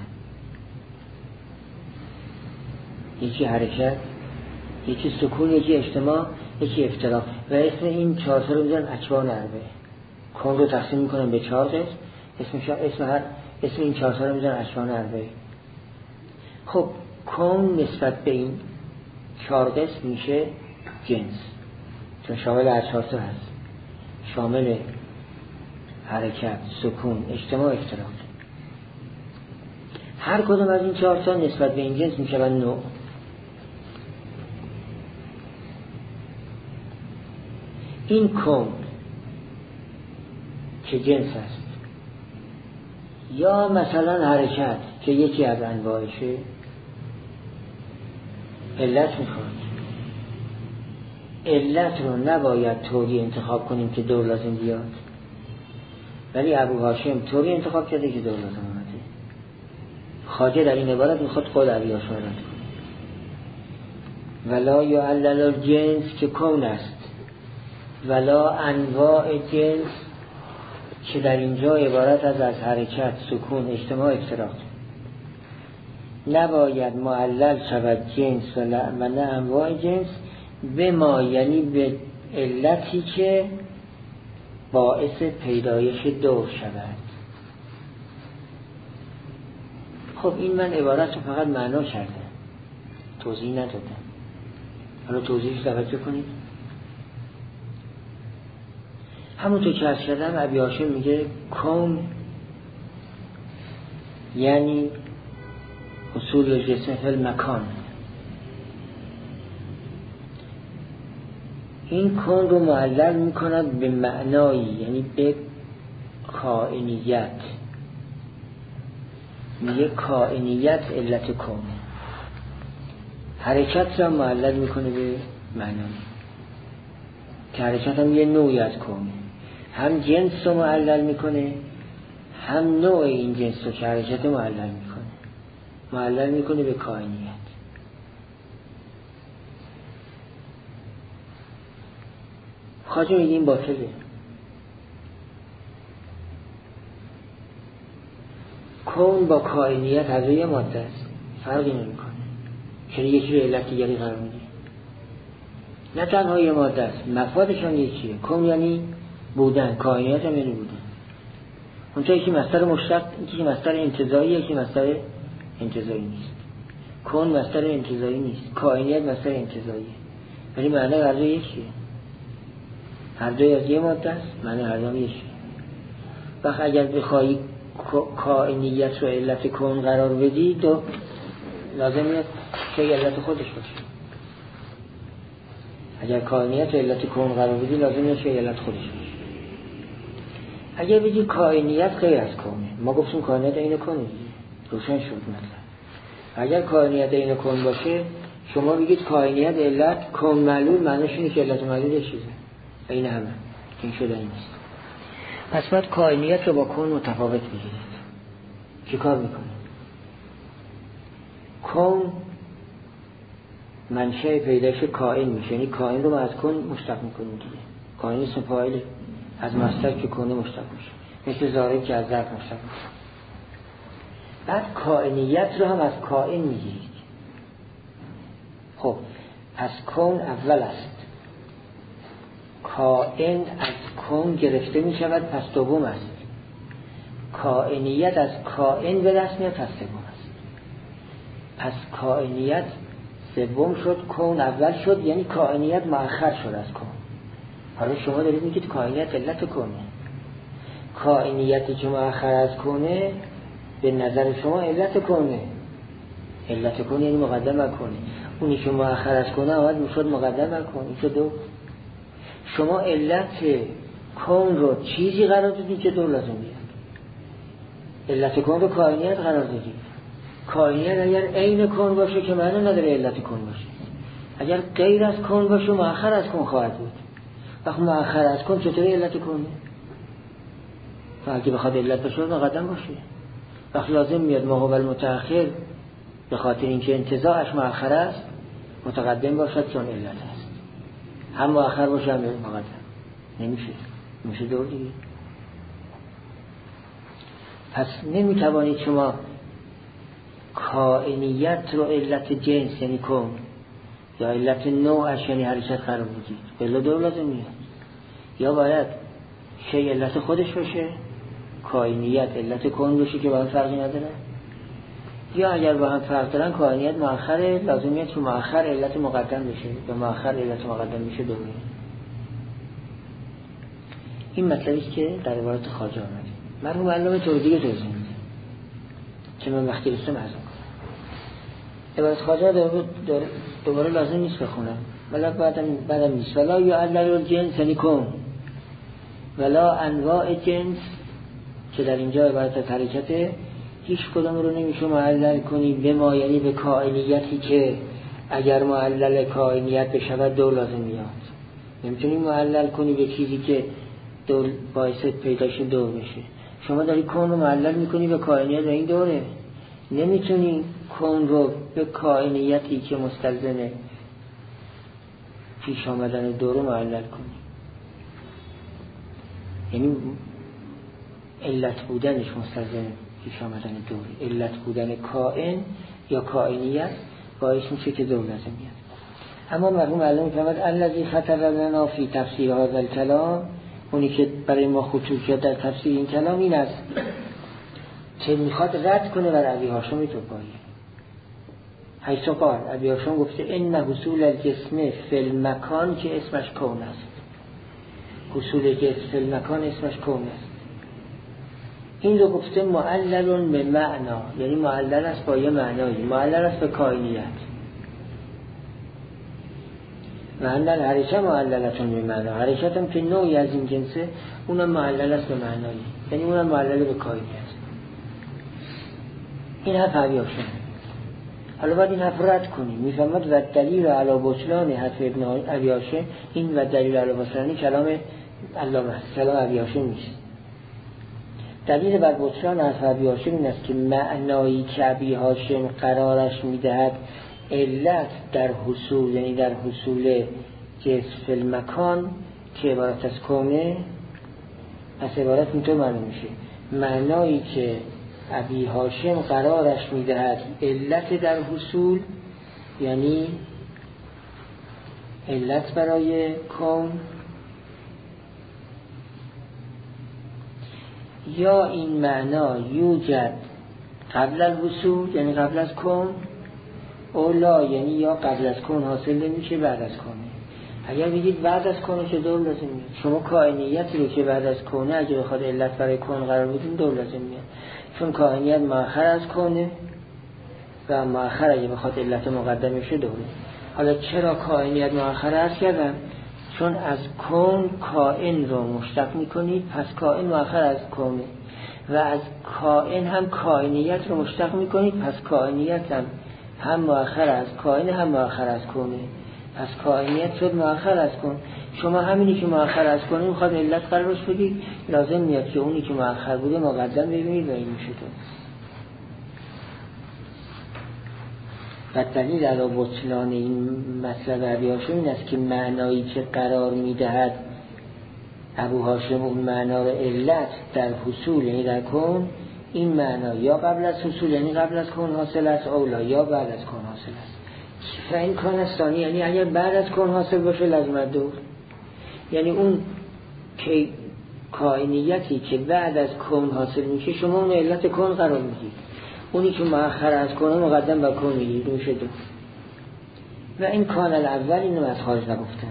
یکی حرکت، یکی سکون، یکی اجتماع، یکی افتراق و اسم این 4 تا رو میذارن اکوان اربعه. کون رو تقسیم میکنن به 4 قسم، اسم این 4 تا رو میذارن اکوان اربعه. خب کون نسبت به این 4 قسم میشه جنس، چون شامل هر 4 تا هست، شامل حرکت، سکون، اجتماع، افتراق. هر کدوم از این 4 تا نسبت به این جنس میشه نوع. این کون که جنس است یا مثلا حرکت که یکی از انواعشه علت میخواد. علت رو نباید طوری انتخاب کنیم که دور لازم بیاد، ولی ابو هاشم طوری انتخاب کرده که دور لازم اومده. خواجه در این عبارت میخواد قول ابی هاشم رد کنه. ولا یعلل الجنس که کون است، ولا انواع جنس که در اینجا عبارت از حرکت، سکون، اجتماع، افتراق. نباید معلل شود جنس و نه انواع جنس به ما، یعنی به علتی که باعث پیدایش دور شود. خب این من عبارت رو فقط معنا کردم، توضیح ندادم. حالا توضیحش توجه کنید. همونطور که عرض کردم ابی هاشم میگه کون یعنی حصول جسم فی المکان. این کون رو معلل میکند به معنایی، یعنی به کائنیت. میگه کائنیت علت کون. حرکت را معلل میکنه به معنایی که حرکت هم یه نوعی از کونه. هم جنس رو معلل میکنه هم نوع این جنس رو که حرکت معلل میکنه به کائنیت. خواجه میگه این باطله. کون با کائنیت هر یه ماده است، فرقی نمیکنه. چرا یکی رو علت دیگری قرار میده؟ نه تنها یه ماده است، مفادشان یکیه. کون یعنی بودن، کائنیت هم یعنی بودن. اونجا یکی مصدر مشتق، یکی مصدر انتزاعی، یکی مصدر انتزاعی نیست. کون مصدر انتزاعی نیست، کائنیت مصدر انتزاعیه، ولی معنی هر دو یکیه. هر دوی از یه ماده است، معنی هر دو یکیه. وقت اگر بخوایی کائنیت رو علت کون قرار بدی، تو لازم نیست که علت خودش باشه. اگر کائنیت رو علت کون قرار بدی لازم نیست که علت خودش باشه. اگر بگی کائنیت غیر از کونه، ما گفتیم کائنیت این کونه، روشن شد مثلا. اگر کائنیت این کون باشه، شما بگید کائنیت علت کون معلول، معنیش اینه که علت معلول چیزه، این همه. این شدنی نیست. پس باید کائنیت رو با کون متفاوت بگیرید. چی کار میکنید؟ کون منشأ پیدایش کائن میشه، یعنی کائن رو از کون مشتق میکنیم دیگه. کائن اسم فاعل از مصدر که کونه مشتق میشه، مثل ضارب که از ظرف مشتق میشه. بعد کائنیت رو هم از کائن میگیرید. خب پس کون اول است، کائن از کون گرفته میشود، پس دوم است. کائنیت از کائن به دست میاد، پس سوم است. پس کائنیت سوم شد، کون اول شد، یعنی کائنیت مؤخر شد از کون. حالا شما دارید میگید کائنیت علت کونه. کائنیتی که مؤخر از کونه به نظر شما علت کونه. علت کونه یعنی مقدم کونه. اونی که مؤخر از کونه آمد میشد مقدم کونه. این که دو. شما علت کون رو چیزی قرار دادید که دو لازم بیاد. علت کون رو کائنیت قرار دادید. کائنیت اگر عین کون باشه که معنی نداره علت کون باشه. اگر غیر از کون باشه مؤخر از کون خواهد بود. وقتی مؤخر از کون چطوری علت کونه؟ اگه بخواد علت باشه مقدم باشه. وقتی لازم میاد ماقبل متأخر به خاطر اینکه انتزاعش مؤخر است متقدم باشد چون علت است. هم مؤخر باشه هم مقدم. نمیشه دور دیگه. پس نمیتوانید شما کائنیت رو علت جنس یعنی کون یا علت نوعش یعنی حرکت قرار بدید. بلا دور لازم میاد. یا باید شی علت خودش باشه، کائنیت علت کون باشه که با هم فرقی نداره، یا اگر با هم فرق دارن کائنیت مؤخره، لازمیه که مؤخر علت مقدم بشه یا مؤخر علت مقدم میشه دومی. این مطلبی که در عبارت خواجه آمده. مرحوم علامه طور دیگه توضیح میده که من وقتی رسم عرض کنم. عبارت خواجه دوباره لازم نیست بخونم، ولی بعدم نیست. ولا یعلل الجنس یعنی کون، ولا انواع جنس که در اینجا عبارت از حرکته، هیچ کدام رو نمیشه معلل کنی به ما، یعنی به کائنیتی که اگر معلل کائنیت بشود دو لازم میاد. نمیتونی معلل کنی به چیزی که دو باعث پیدایش دو بشه. شما داری کون رو معلل میکنی به کائنیت و این دوره. نمیتونی کون رو به کائنیتی که مستلزم پیش آمدن دو رو معلل کنی. یعنی علت بودنش مستلزم پیش آمدن دوره. علت بودن کائن یا کائنیت باعث میشه که دو لازم میاد. اما مرحوم علامه میفرماد الذی خطر لنا فی تفسیر هذا الکلام، اونی که برای ما خطور شد در تفسیر این کلام این است که میخواد رد کنه بر ابی هاشم توبایی. حیث قال ابی هاشم گفته ان حصول الجسم فی المکان که اسمش کون است. حصول جسم فی المکان اسمش کون است. این رو گفته معلل به معنا، یعنی معلل است با یه معنایی، معلل است به کائنیت. معلل حرکت معللتون به معنا، حرکت هم که نوعی از این جنسه اونم معلل است به معنایی، یعنی اونم معلل به کائنیت. این حرف ابی هاشم. حالا باید این حرف رد کنیم. میفهمد و دلیل علی بطلان حرف ابن ابی هاشم، این و دلیل علی بطلانی کلام علامه است، کلام ابی هاشم نیست. دلیل بر بطلان حرف ابی هاشم این است که معنایی که ابی هاشم قرارش میدهد علت در حصول، یعنی در حصول جسم فی المکان که عبارت از کونه، پس عبارت اینطور معلوم میشه معنایی که ابی هاشم قرارش میدهد علت در حصول، یعنی علت برای کون، یا این معنا یوجد قبل الحصول یعنی قبل از کون، اولا یعنی یا قبل از کون حاصل نمیشه بعد از کونه. اگر بگید بعد از کونه که دور لازم میاد، شما کائنیتی رو که بعد از کونه اگه بخواد علت برای کون قرار بدین دور لازم میاد، چون کائنیت مؤخر از کونه و مؤخر اگه بخواد علت مقدم میشه دوره. حالا چرا کائنیت مؤخر است کردن؟ چون از کون کائن رو مشتق میکنید، پس کائن مؤخر از کونه، و از کائن هم کائنیت رو مشتق میکنید، پس کائنیت هم مؤخر از کائن هم مؤخر از کونه. پس کائنیت شد مؤخر از کن. شما همینی که مؤخر از کنی میخواد علت قرارش بدید، لازم میاد که اونی که مؤخر بوده مقدم ببینید و این میشه تو. و دلیل علی بطلان این مطلب ابی هاشم این است که معنایی که قرار میدهد ابو هاشم اون معنا رو علت در حصول یعنی در کن، این معنا یا قبل از حصول یعنی قبل از کن حاصل است، اولا یا بعد از کن حاصل است. و این کان ثانی یعنی اگر بعد از کن حاصل باشه لازم دور، یعنی اون که کائنیتی که بعد از کن حاصل میشه شما اون علت کن قرار میدید، اونی که مؤخر از کن مقدم بر کن میگید میشه دو. و این کان الاول اینو از خارج نگفتن.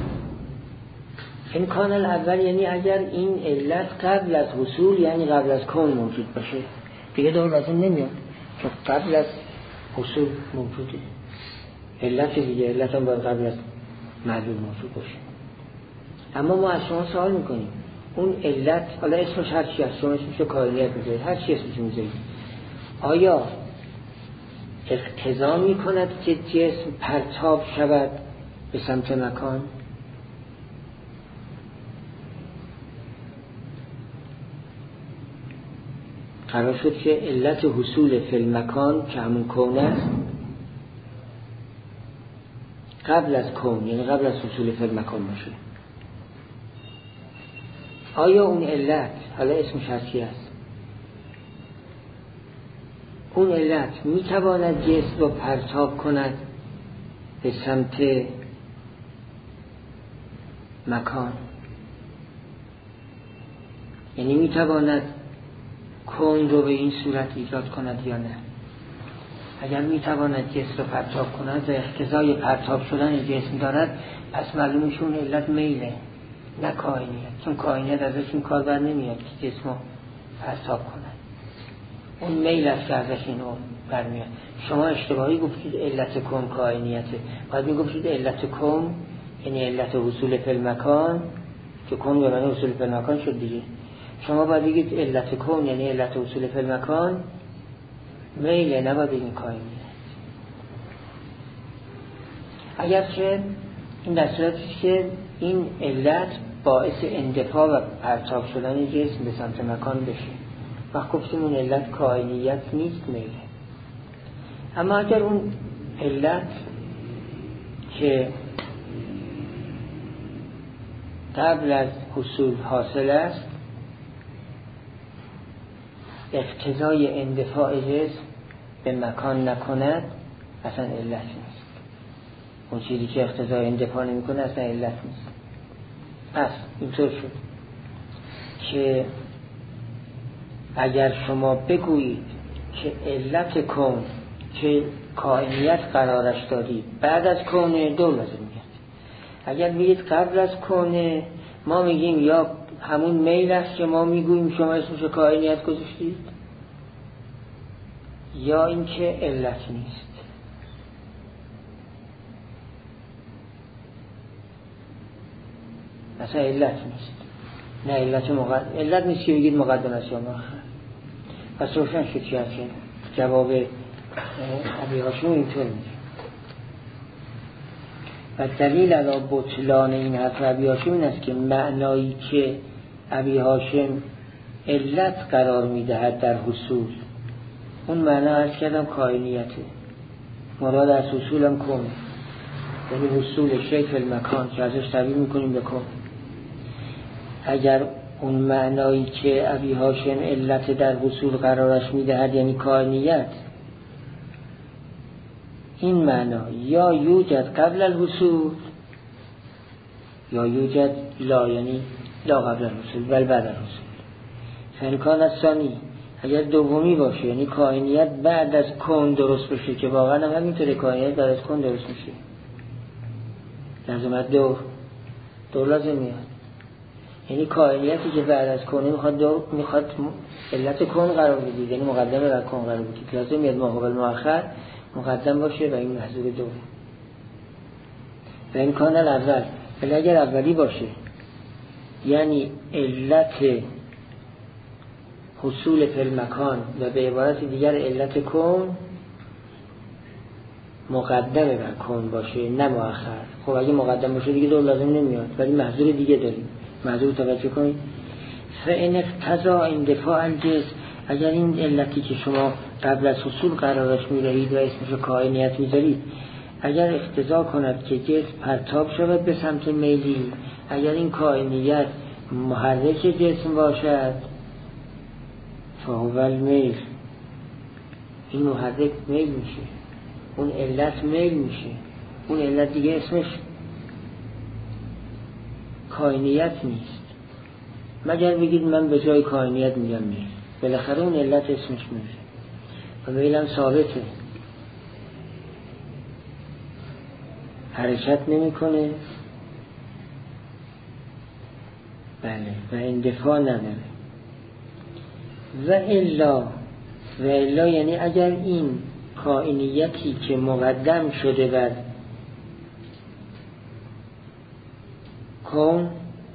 این کان الاول یعنی اگر این علت قبل از حصول یعنی قبل از کون موجود باشه دیگه دور لازم نمیاد، چون قبل از حصول موجوده. علت دیگه علت هم باید قبل از معلوم موجود باشه. اما ما از شما سوال میکنیم اون علت، حالا اسمش هر چی هست، شما اسمش کائنیت میذارید، هر چی اسمش میذارید، آیا اقتضا میکند که جسم پرتاب شود به سمت مکان؟ قرار شد که علت حصول فی المکان که همون کون است قبل از کون یعنی قبل از حصول فی المکان باشه. آیا اون علت، حالا اسمش هرچی است، اون علت میتواند جسم رو پرتاب کند به سمت مکان؟ یعنی میتواند کون رو به این صورت ایجاد کند یا نه؟ اگر میتواند جسم رو پرتاب کند و اقتضای پرتاب شدن جسم دارد، پس معلومه اون علت میله نه کائنیت، چون کائنیت ازش این کار بر نمیاد که جسم رو پرتاب کند، اون میل است که ازش این برمیاد. شما اشتباهی گفتید علت کون کائنیته، باید میگفتید علت کون یعنی علت حصول فی المکان که کون به معنی حصول فی المکان شد دیگه. شما باید بگید علت کون یعنی علت حصول فی المکان میله، نباید بگید کائنیت. اگرچه این در صورتی که این علت باعث اندفاع و پرتاب شدن جسم به سمت مکان بشه، وقت گفتیم اون علت کائنیت نیست میله. اما اگر اون علت که قبل از حصول حاصل است اقتضای اندفاع جسم به مکان نکند، اصلا علت نیست. اون چیزی که اقتضای اندفاع نمی کنه اصلا علت نیست. پس اینطور شد که اگر شما بگویید که علت کون که کائنیت قرارش دادید بعد از کون دو لازم میاد. اگر بگید قبل از کون، ما میگیم یا همون میل است که ما میگوییم شما اسمش کائنیت گذاشتید، یا اینکه علت نیست. مثلا علت نیست، نه علت نیست که بگید مقدم است یا مؤخر. پس روشن شد چی هست؟ جواب ابی هاشم اینطور میگه. و دلیل علی بطلان این حرف ابی هاشم این است که معنایی که ابی هاشم علت قرار میدهد در حصول، اون معنا عرض کردم کائنیته، مراد از حصول هم کن، یعنی حصول شیء فی المکان که ازش تعبیر میکنیم به کن. اگر اون معنایی که ابی هاشم علت در حصول قرارش میدهد یعنی کائنیت، این معنا یا یوجد قبل الحصول یا یوجد لا، یعنی لا قبل الحصول بل بعد الحصول. فانکان الثانی، اگر دومی باشه یعنی کائنیت بعد از کون درست بشه، که واقعا هم همینطوره، کائنیت بعد از کون درست میشه، لازمت دور لازم میاد. یعنی کائنیتی که بعد از کون میخواد علت کون قرار بدید، یعنی مقدمه بر کون قرار بدید، لازم میاد ماقبل مؤخر مقدم باشه و این محضور دوم. و امکان الاول، ولی اگر اولی باشه یعنی علت حصول فی المکان و به عبارت دیگر علت کون مقدمه بر کون باشه نه مؤخر. خب اگه مقدم باشه دیگه دور لازم نمیاد، ولی محذور دیگه داریم. محذور توجه کنید. فإن اقتضى اندفاع الجسم، اگر این علتی که شما قبل از حصول قرارش می‌دهید و اسمش کائنیت می‌ذارید اگر اقتضا کند که جسم پرتاب شود به سمت میلی، اگر این کائنیت محرک جسم باشد، فهو المیل، این محرک میل میشه، اون علت میل میشه. اون علت دیگه اسمش کائنیت نیست، مگر بگید من به جای کائنیت میگم میل. بالاخره اون علت اسمش میشه و میلم ثابته، حرکت نمیکنه، بله، و اندفاع نداره. و الا یعنی اگر این کائنیتی که مقدم شده بر کون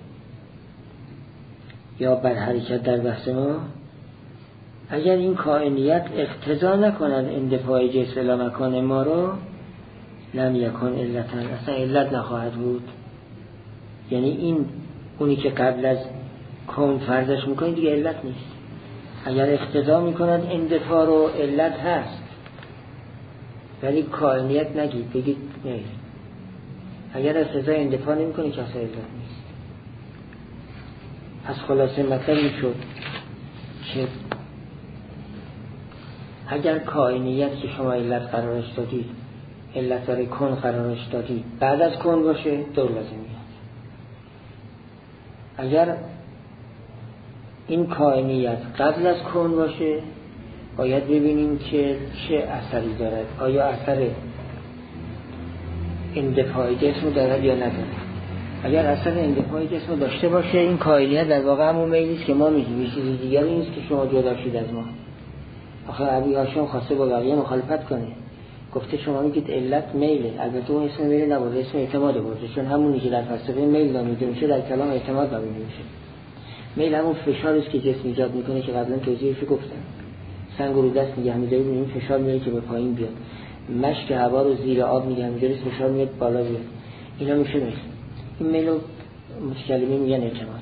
یا بر حرکت در بحث ما، اگر این کائنیت اقتضا نکند اندفاع جسم الی مکان ما رو، لم یکن علتا، اصلا علت نخواهد بود. یعنی این اونی که قبل از کون فرضش میکنید دیگه علت نیست. اگر اقتضا میکند اندفاع رو، علت هست، ولی کائنیت نگید، بگید نیست. اگر اقتضا اندفاع نمیکنه که اصلا علت نیست. از خلاصه مطلب این شد که اگر کائنیت که شما علت قرارش دادید، علت داره کن قرارش دادید، بعد از کن باشه دور لازم میاد. اگر این کائنیت قبل از کن باشه باید ببینیم که چه اثری دارد، آیا اثر اندفاع جسم دارد یا ندارد. اگر اثر اندفاع جسم داشته باشه این کائنیت در واقع همون میلیست که ما میگیم، چیز دیگری نیست که شما جدا شید از ما. آخه ابی هاشم خواسته با بقیه مخالفت کنه، گفته شما میگید علت میله، البته اون اسم میل نبوده، اسم اعتماد بوده، چون همونی که در فلسفه میل نامیده میشه در کلام اعتماد نامیده میشه. میل همون فشاری است که جسم ایجاد میکنه که قبلا توضیحش گفتم. سنگ رو دست نگه می‌دارید این فشار میاد که به پایین بیاد، مشک هوا رو زیر آب نگه می‌دارید فشار میاد بالا بیاد، اینا میشه میل. این میل رو متکلمین میگن اعتماد.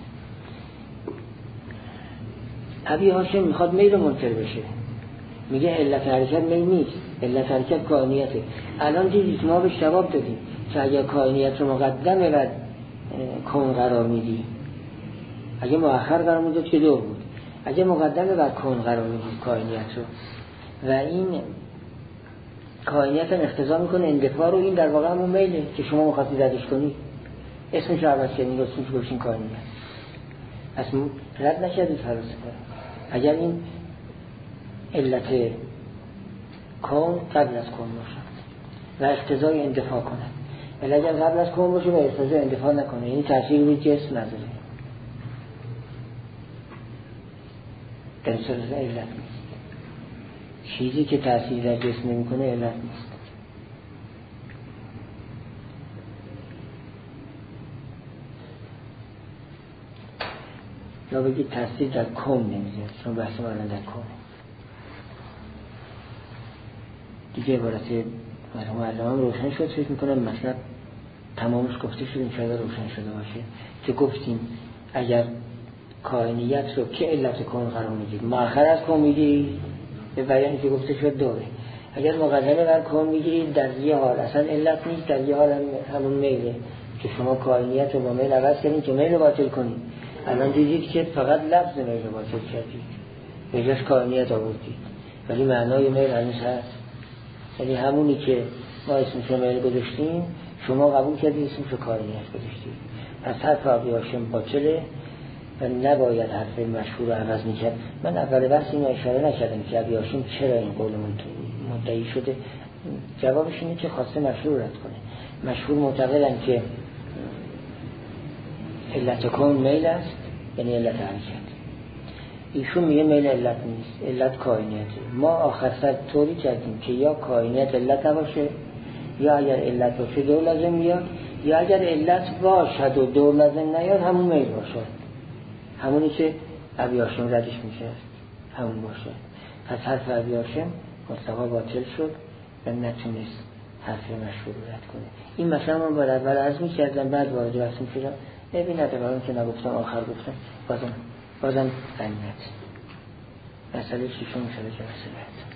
ابی هاشم میخواد میل منکر بشه، میگه علت حرکت میل نیست، علت حرکت کائنیته. الان دیدید ما به جواب دادیم که اگر کائنیت رو مقدمه و کون قرار میدی، اگه مؤخر قرار میداد که دور بود، اگه مقدمه بر کون قرار میدید کائنیت رو و این کائنیت هم اقتضا میکنه اندفاع رو، این در واقع همون میله که شما مخواستید زدش کنید، اسمش عوض کنید، اسمش گوشین کائنیت. اصلا رد نشدید فلسفه. اگر این علت کون قبل از کون باشه و اقتضای اندفاع کنه، ولی اگر قبل از کون باشه و اقتضای اندفاع نکنه، یعنی تأثیر روی جسم نداره، در صورت علت نیست. چیزی که تأثیر در جسم نمیکنه علت نیست. یا بگید تأثیر در کون نمیذاره، چون بحث ما الان در کون دیگه. عبارت مرحوم علامه روشن شد، فکر میکنم مطلب تمامش گفته شد، انشاءالله روشن شده باشه که گفتیم اگر کائنیت رو که علت کون قرار میدید، مؤخر از کون میگیرید به بیانی که گفته شد دوره. اگر مقدمه بر کون میگیرید در یه حال اصلا علت نیست، در یه حال همون میله که شما کائنیت رو با میل عوض کردید که میل رو باطل کنید. الان دیدید که فقط لفظ میل رو باطل کردید، به جاش کائنیت آوردید، ولی معنای میل هنوز هست. یعنی همونی که ما اسمش رو میل گذاشتیم شما قبول کردید اسمش رو کائنیت گذاشتید. پس حرف ابی هاشم باطله و نباید حرف مشهور رو عوض میکرد. من اول بحث اینو اشاره نکردم که ابی هاشم چرا این قول مدعی شده. جوابش اینه که خواسته مشهور رد کنه. مشهور معتقدن که علت کون میل است، یعنی علت حرکت. ایشون میگه میل علت نیست، علت کائنیته. ما آخر سر طوری کردیم که یا کائنیت علت نباشه، یا اگر علت باشه دور لازم میاد، یا اگر علت باشد و دور لازم نیاد همون میل باشه، همونی که ابی هاشم ردش میشه همون باشه. پس حرف ابی هاشم مصطفی باطل شد و نتونست حرف مشهور رو رد کنه. این مثلا من باید اول عرض می‌کردم، بعد وارد بحث می‌شدم. ببینید برای که نگفتم آخر گفتم بازم غنیمت. مسئله شیشم شده که مسئله